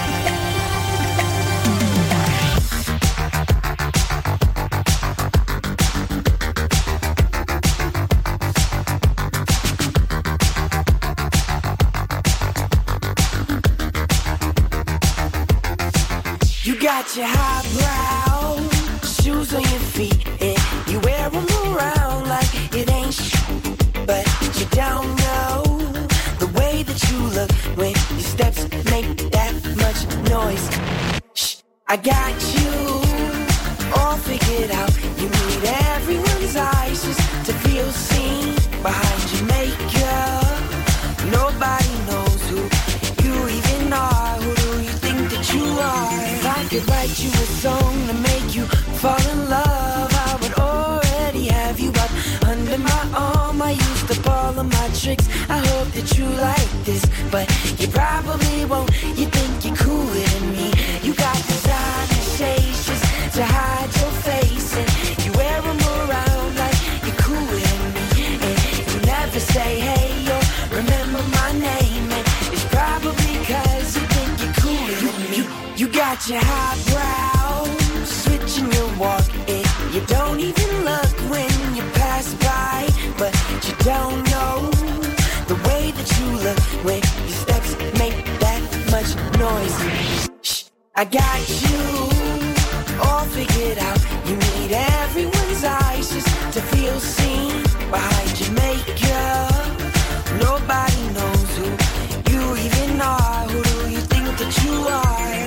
You got your highbrow shoes on your feet, and you wear them around like it ain't sh- but you don't know the way that you look when your steps make that much noise. Shh, I got you all figured out. You need everyone's eyes just to feel seen behind your makeup. Nobody knows who you even are. Who do you think that you are? If I could write you a song to make you fall in love, I would already have you up under my arm. I used up all of my tricks. I hope that you like this, but you probably won't. You think you're cooler than me. You got designer shades just to hide your face, and you wear them around like you're cooler than me. And you never say hey or remember my name, and it's probably cause you think you're cooler than me. You, you got your highbrow switching your walk, and you don't even look when you pass by, but you don't know the way that you look when your steps make that much noise. Shh, I got you all figured out. You need everyone's eyes just to feel seen behind your makeup. Nobody knows who you even are. Who do you think that you are?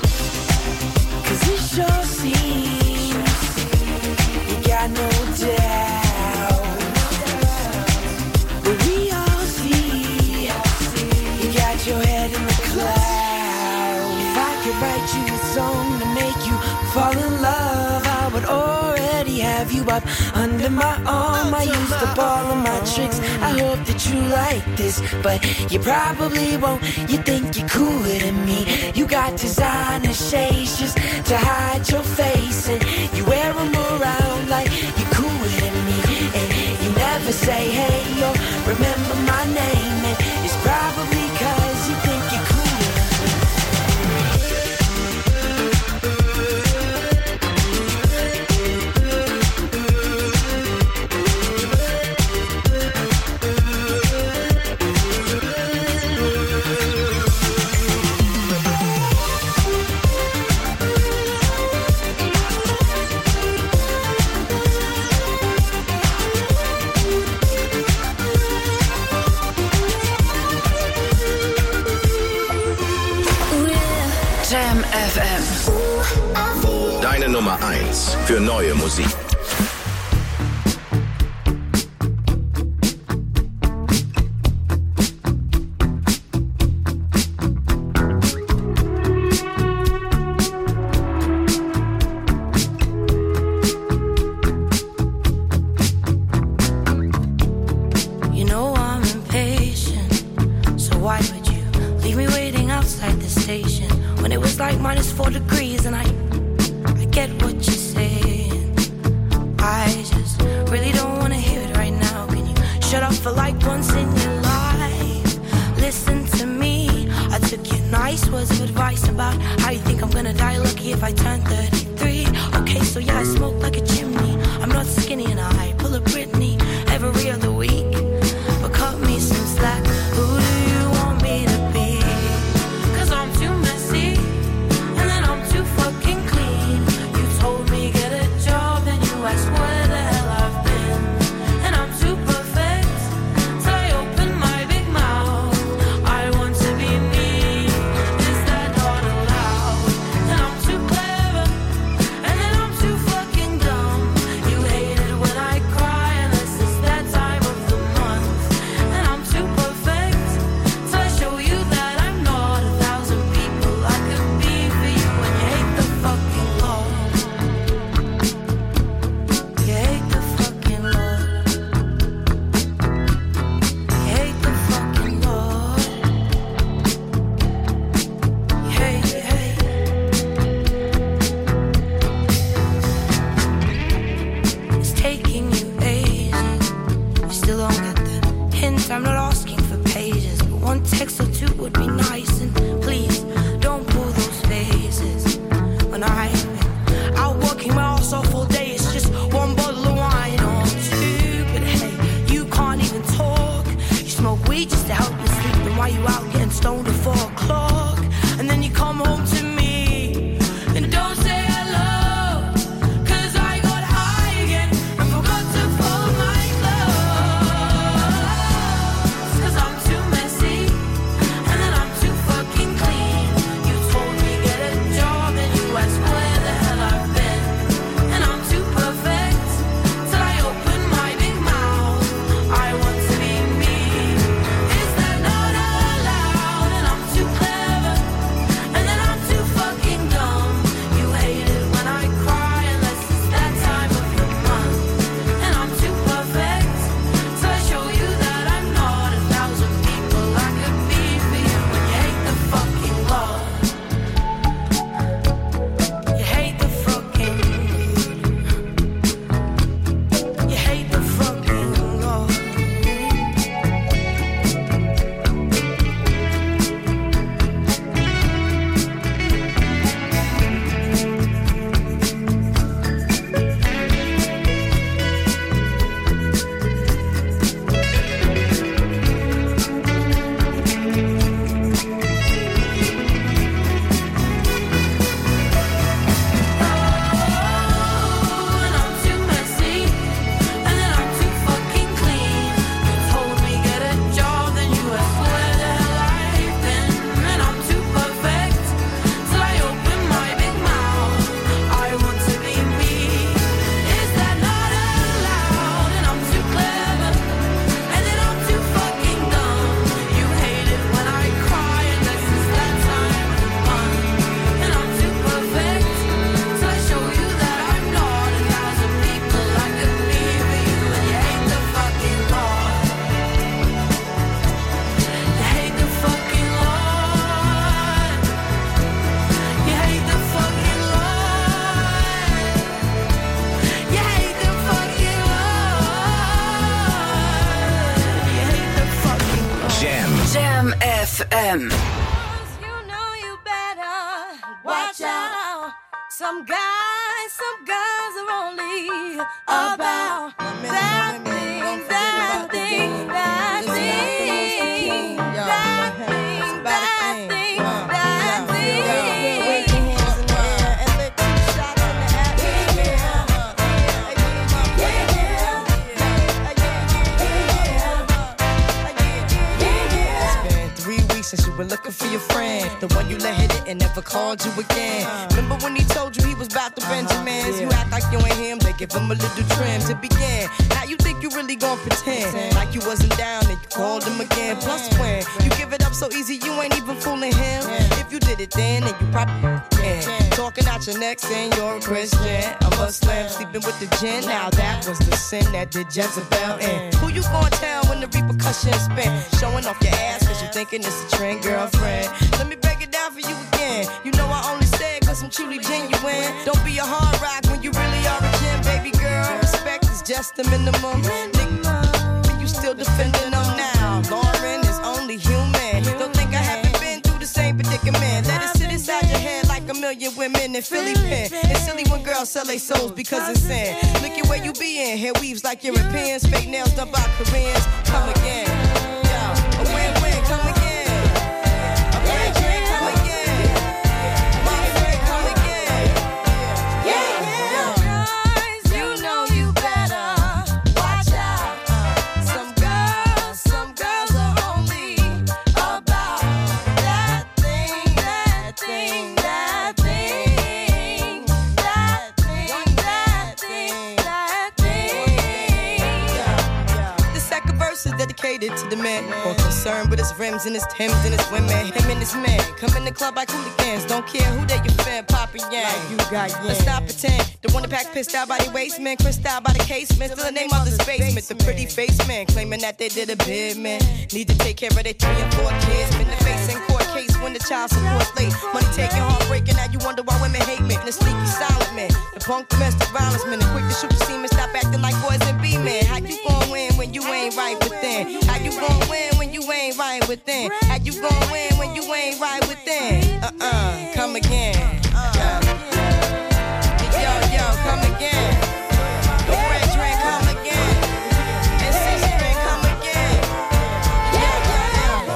Cause it sure seems you got no doubt. But we all see you got your head in the clouds. If I could write you a song to make you fall in love, I would already have you up under my arm. I used up all of my tricks. I hope that you like this, but you probably won't. You think you're cooler than me. You got designer shades just to hide your face, and you wear them around like you're cooler than me. And you never say hey or remember my name, and it's probably cause you think you're cooler. Jam F M. Deine Nummer eins für neue Musik. You know I'm impatient, so why would you leave me waiting outside the station when it was like minus four degrees? And I, I get what you're saying. I just really don't wanna hear it right now. Can you shut up for like once in your life? Listen to me. I took your nice words of advice about how you think I'm gonna die lucky if I turn thirty-three. Okay, so yeah, I smoke like a chimney. I'm not skinny and I pull a Britney every other week. But cut me some slack. Who do you want me to be? Cause I'm too messy, and then I'm too fucking clean. You told me get a job, then you asked where the hell I've been. And I'm too perfect till I open my big mouth. I want to be me. M. Watch out. Some guys, some girls are only about that thing, that thing, that thing, that thing, that thing, that thing. Wave your hands in the air and let two shots in the atmosphere. It's been three weeks since you were looking for your friend, the one you let hit it and never called you again. Remember when he told you he was about to Benjamins? You act like you ain't him, they give him a little trim to begin. Now you think you really gon' pretend like you wasn't down and you called him again. Plus when you give it up so easy, you ain't even fooling him. If you did it then, then you probably can. Talking out your neck saying you're a Christian, a Muslim, sleeping with the gin. Now that was the sin that did Jezebel in. Who you gonna tell when the repercussions spin? Showing off your ass cause you thinking it's a trend, girlfriend. Let me break it down for you again. You know I only say it cause I'm truly genuine. Don't be a hard rock when you really are a gem, baby girl. Respect is just the minimum. Nigga, you still defending them now. Lauren is only human. Don't think I haven't been through the same predicament. Let it sit inside your head like a million women in Philly pen. It's silly when girls sell their souls because it's sin. Look at where you be in. Hair weaves like Europeans. Fake nails done by Koreans. Come again. Yo, a win-win. Come again. To the man, more concerned with his rims and his Timbs and his women. Him and his man come in the club like hooligans. Don't care who they your fan, Papa Yang. Like you got yang. Let's not pretend. The one that pack pissed out by the waistman, crissed out by the casement. Still the name of the basement. The pretty face man claiming that they did a bid, man. Need to take care of their three and four kids. Been the face in court case when the child support's late. Money taking, heartbreaking. Now you wonder why women hate men. The sneaky silent man, the punk domestic violence man, the quick to shoot the semen. Stop acting like boys and be men. How you gon' win when you ain't right within? How you gon' win when you ain't right within? How you gon' win when you ain't right within? Uh-uh, come again. Uh, yo, yo, come again. The red drink, come again. And six drink, come again. Yeah, yeah,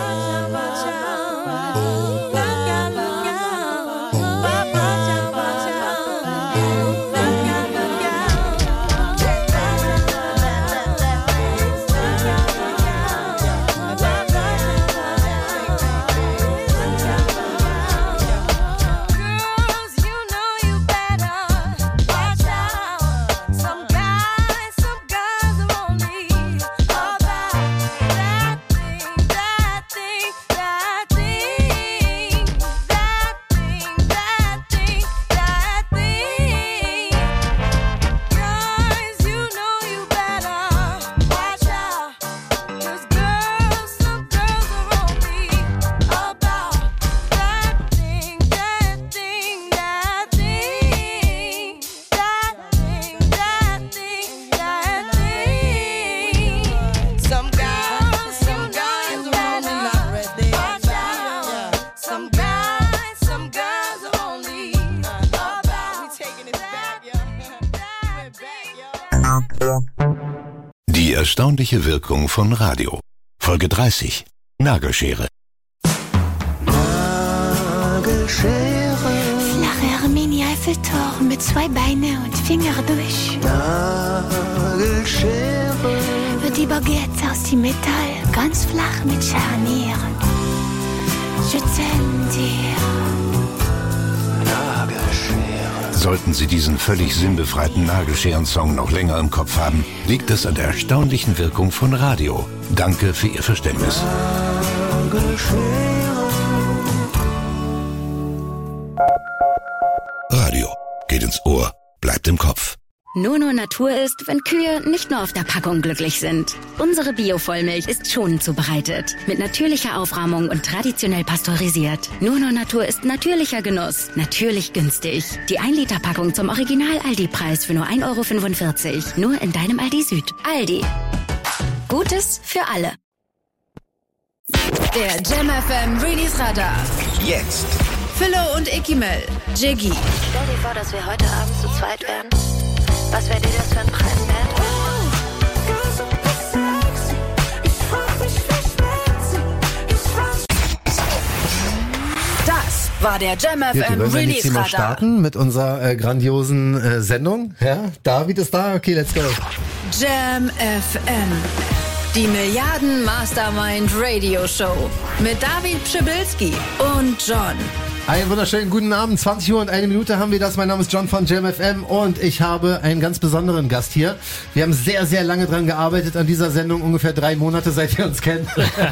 Die erstaunliche Wirkung von Radio. Folge dreißig. Nagelschere. Nagelschere. Flacher Mini-Eiffeltoren mit zwei Beine und Finger durch. Nagelschere. Wird die Baguette aus dem Metall ganz flach mit Scharnieren. Je t'aime dir. Sollten Sie diesen völlig sinnbefreiten Nagelscheren-Song noch länger im Kopf haben, liegt es an der erstaunlichen Wirkung von Radio. Danke für Ihr Verständnis. Radio geht ins Ohr, bleibt im Kopf. Nur nur Natur ist, wenn Kühe nicht nur auf der Packung glücklich sind. Unsere Bio-Vollmilch ist schonend zubereitet, mit natürlicher Aufrahmung und traditionell pasteurisiert. Nur nur Natur ist natürlicher Genuss, natürlich günstig. Die ein Liter Packung zum Original-Aldi-Preis für nur ein Euro fünfundvierzig. Nur in deinem Aldi Süd. Aldi. Gutes für alle. Der Jam F M Release Radar. Jetzt. Philo und Ikimel. Jiggy. Stell dir vor, dass wir heute Abend zu zweit wären. Was wäre dir das für ein Preis wert? Das war der Jam F Gut, M wir wollen jetzt Release hier mal Radar. starten mit unserer äh, grandiosen äh, Sendung. Ja, David ist da. Okay, let's go. Jam F M. Die Milliarden Mastermind Radio Show mit David Pschibilski und John. Einen wunderschönen guten Abend. zwanzig Uhr und eine Minute haben wir das. Mein Name ist John von Jam F M und ich habe einen ganz besonderen Gast hier. Wir haben sehr, sehr lange dran gearbeitet an dieser Sendung. Ungefähr drei Monate, seit wir uns kennen.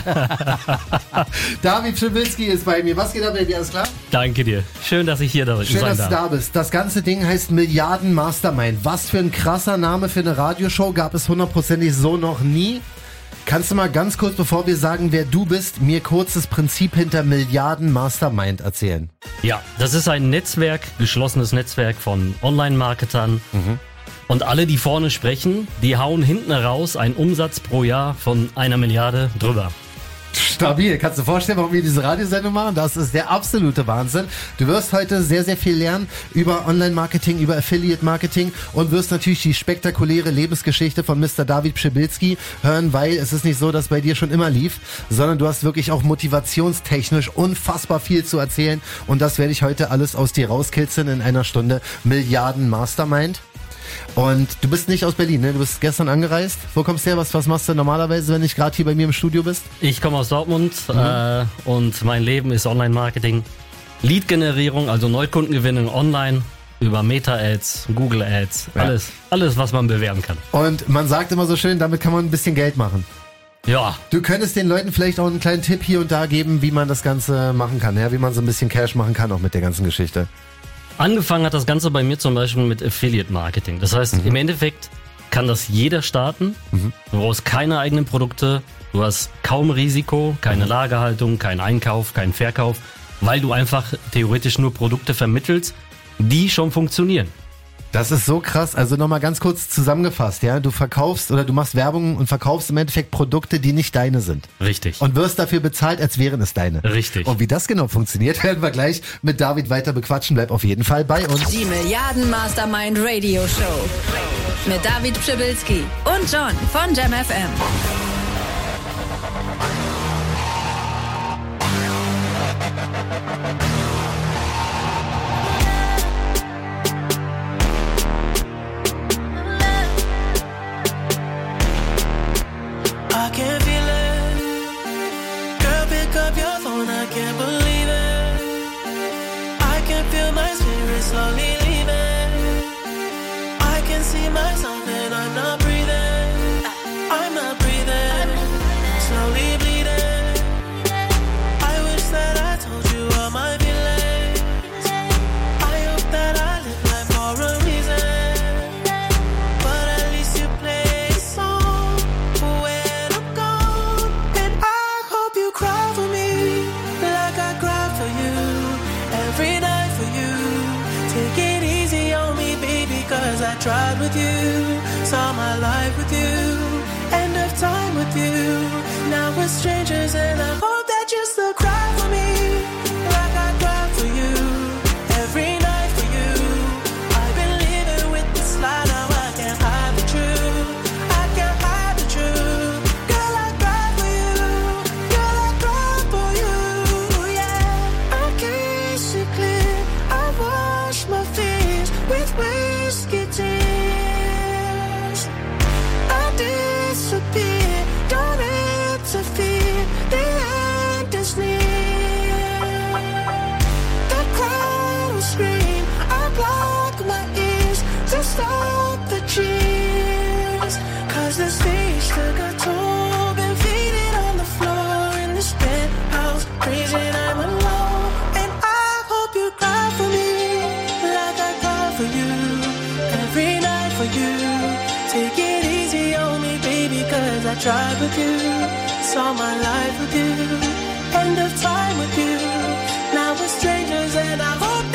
David Pschibilski ist bei mir. Was geht ab, Baby? Alles klar? Danke dir. Schön, dass ich hier da Schön, sein dass du darf. da bist. Das ganze Ding heißt Milliarden Mastermind. Was für ein krasser Name für eine Radioshow. Gab es hundertprozentig so noch nie. Kannst du mal ganz kurz, bevor wir sagen, wer du bist, mir kurz das Prinzip hinter Milliarden Mastermind erzählen? Ja, das ist ein Netzwerk, geschlossenes Netzwerk von Online-Marketern. Mhm. Und alle, die vorne sprechen, die hauen hinten raus einen Umsatz pro Jahr von einer Milliarde drüber. Stabil. Kannst du dir vorstellen, warum wir diese Radiosendung machen? Das ist der absolute Wahnsinn. Du wirst heute sehr, sehr viel lernen über Online-Marketing, über Affiliate-Marketing und wirst natürlich die spektakuläre Lebensgeschichte von Mister David Pschibilski hören, weil es ist nicht so, dass bei dir schon immer lief, sondern du hast wirklich auch motivationstechnisch unfassbar viel zu erzählen und das werde ich heute alles aus dir rauskitzeln in einer Stunde. Milliarden Mastermind. Und du bist nicht aus Berlin, ne? Du bist gestern angereist. Wo kommst du her? Was, was machst du normalerweise, wenn du gerade hier bei mir im Studio bist? Ich komme aus Dortmund Mhm. äh, und mein Leben ist Online-Marketing. Lead-Generierung, also Neukundengewinnung online über Meta-Ads, Google-Ads, Ja. alles, alles, was man bewerben kann. Und man sagt immer so schön, damit kann man ein bisschen Geld machen. Ja. Du könntest den Leuten vielleicht auch einen kleinen Tipp hier und da geben, wie man das Ganze machen kann, ja? Wie man so ein bisschen Cash machen kann auch mit der ganzen Geschichte. Angefangen hat das Ganze bei mir zum Beispiel mit Affiliate Marketing. Das heißt, im Endeffekt kann das jeder starten. Du brauchst keine eigenen Produkte, du hast kaum Risiko, keine Lagerhaltung, kein Einkauf, kein Verkauf, weil du einfach theoretisch nur Produkte vermittelst, die schon funktionieren. Das ist so krass. Also nochmal ganz kurz zusammengefasst, ja. Du verkaufst oder du machst Werbung und verkaufst im Endeffekt Produkte, die nicht deine sind. Richtig. Und wirst dafür bezahlt, als wären es deine. Richtig. Und wie das genau funktioniert, werden wir gleich mit David weiter bequatschen. Bleib auf jeden Fall bei uns. Die Milliarden Mastermind Radio Show mit David Pschibilski und John von Jam F M. I can feel it. Girl, pick up your phone, I can't believe it. I can feel my spirit slowly leaving. I can see myself and I'm not breathing. I'm not breathing. Slowly bleeding. I wish that I told you all my feelings. I hope that I live life for a reason. But at least you play a song when I'm gone. And I hope you cry for me like I cry for you every night for you. Take it easy on me, baby, cause I tried with you. Saw my life with you. End of time with you. Now we're strangers and I hope that you still cry for me like I cry for you every night for you. I've been living with this lie, now I can't hide the truth. I can't hide the truth. Girl, I cry for you. Girl, I cry for you. Yeah, I can't see clear. I wash my fears with whiskey tears. I disappear, don't interfere. The end is near. The crowd will scream. I block my ears to stop the cheers. Cause the stage took a toll. Been faded on the floor in this penthouse. Crazy and I'm alone. And I hope you cry for me like I cry for you every night for you. Take it easy on me, baby, cause I tried with you. Saw my life with you. End of time with you. Now we're strangers and I hope